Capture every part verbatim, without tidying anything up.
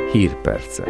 Hírpercek.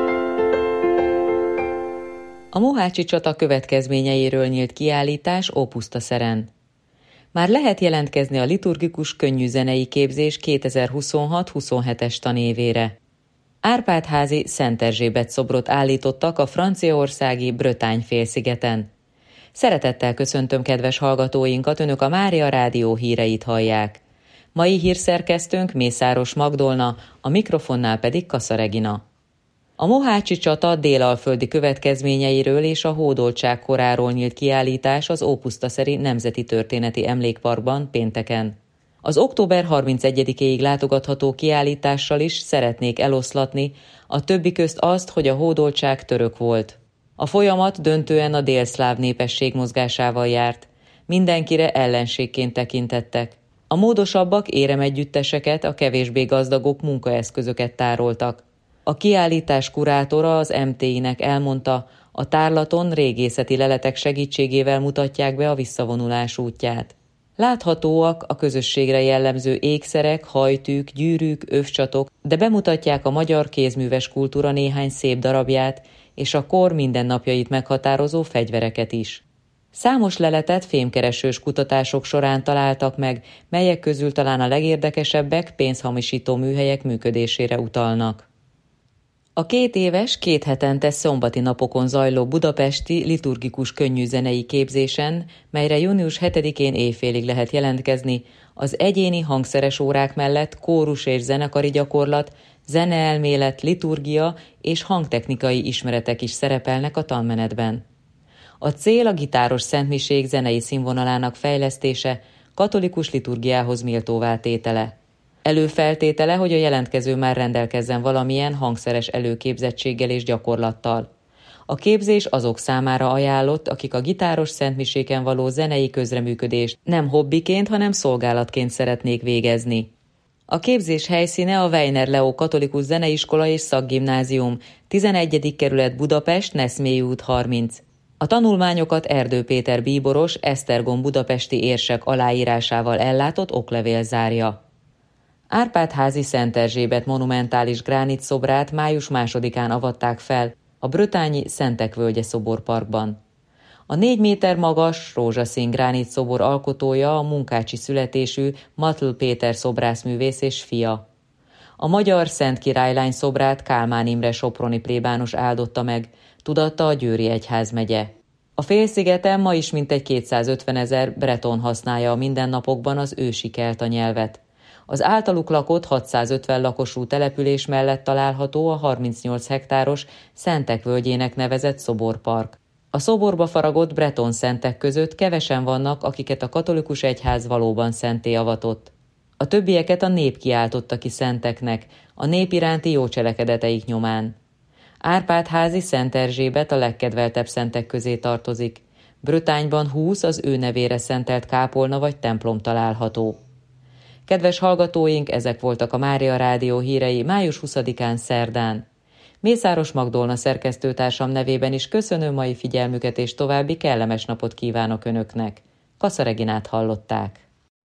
A mohácsi csata következményeiről nyílt kiállítás Ópusztaszeren. Már lehet jelentkezni a liturgikus könnyűzenei képzés kétezer-huszonhat-huszonhetes tanévére. Árpád-házi Szent Erzsébet szobrot állítottak a franciaországi Bretagne félszigeten. Szeretettel köszöntöm kedves hallgatóinkat, önök a Mária Rádió híreit hallják. Mai hírszerkesztőnk Mészáros Magdolna, a mikrofonnál pedig Kassa Regina. A mohácsi csata délalföldi következményeiről és a hódoltság koráról nyílt kiállítás az Ópusztaszeri Nemzeti Történeti Emlékparkban pénteken. Az október harmincegyedikéig látogatható kiállítással is szeretnék eloszlatni a többi közt azt, hogy a hódoltság török volt. A folyamat döntően a délszláv népesség mozgásával járt. Mindenkire ellenségként tekintettek. A módosabbak éremegyütteseket, a kevésbé gazdagok munkaeszközöket tároltak. A kiállítás kurátora az em té i-nek elmondta, a tárlaton régészeti leletek segítségével mutatják be a visszavonulás útját. Láthatóak a közösségre jellemző ékszerek, hajtűk, gyűrűk, övcsatok, de bemutatják a magyar kézműves kultúra néhány szép darabját és a kor mindennapjait meghatározó fegyvereket is. Számos leletet fémkeresős kutatások során találtak meg, melyek közül talán a legérdekesebbek pénzhamisító műhelyek működésére utalnak. A két éves, két hetente szombati napokon zajló budapesti liturgikus könnyűzenei képzésen, melyre június hetedikén éjfélig lehet jelentkezni, az egyéni hangszeres órák mellett kórus és zenekari gyakorlat, zeneelmélet, liturgia és hangtechnikai ismeretek is szerepelnek a tanmenetben. A cél a gitáros szentmisék zenei színvonalának fejlesztése, katolikus liturgiához méltóvá tétele. Előfeltétele, hogy a jelentkező már rendelkezzen valamilyen hangszeres előképzettséggel és gyakorlattal. A képzés azok számára ajánlott, akik a gitáros szentmiséken való zenei közreműködést nem hobbiként, hanem szolgálatként szeretnék végezni. A képzés helyszíne a Weiner Leó Katolikus Zeneiskola és Szakgimnázium, tizenegyedik kerület Budapest, Neszmélyi út harminc. A tanulmányokat Erdő Péter bíboros, Esztergom budapesti érsek aláírásával ellátott oklevél zárja. Árpád-házi Szent Erzsébet monumentális gránit szobrát május másodikán avatták fel a Bretagne Szentek Völgye szoborparkban. A négy méter magas, rózsaszín gránit szobor alkotója a munkácsi születésű Matl Péter szobrászművész és fia. A magyar Szent Királylány szobrát Kálmán Imre soproni plébános áldotta meg, tudatta a Győri egyházmegye. A félszigeten ma is mintegy kétszázötvenezer breton használja a mindennapokban az ősi kelta nyelvet. Az általuk lakott hatszázötven lakosú település mellett található a harmincnyolc hektáros Szentek Völgyének nevezett szoborpark. A szoborba faragott breton szentek között kevesen vannak, akiket a katolikus egyház valóban szentté avatott. A többieket a nép kiáltotta ki szenteknek, a nép iránti jó cselekedeteik nyomán. Árpád-házi Szent Erzsébet a legkedveltebb szentek közé tartozik. Bretagne-ban húsz az ő nevére szentelt kápolna vagy templom található. Kedves hallgatóink, ezek voltak a Mária Rádió hírei május huszadikán szerdán. Mészáros Magdolna szerkesztőtársam nevében is köszönöm mai figyelmüket és további kellemes napot kívánok önöknek. Kassa Reginát hallották.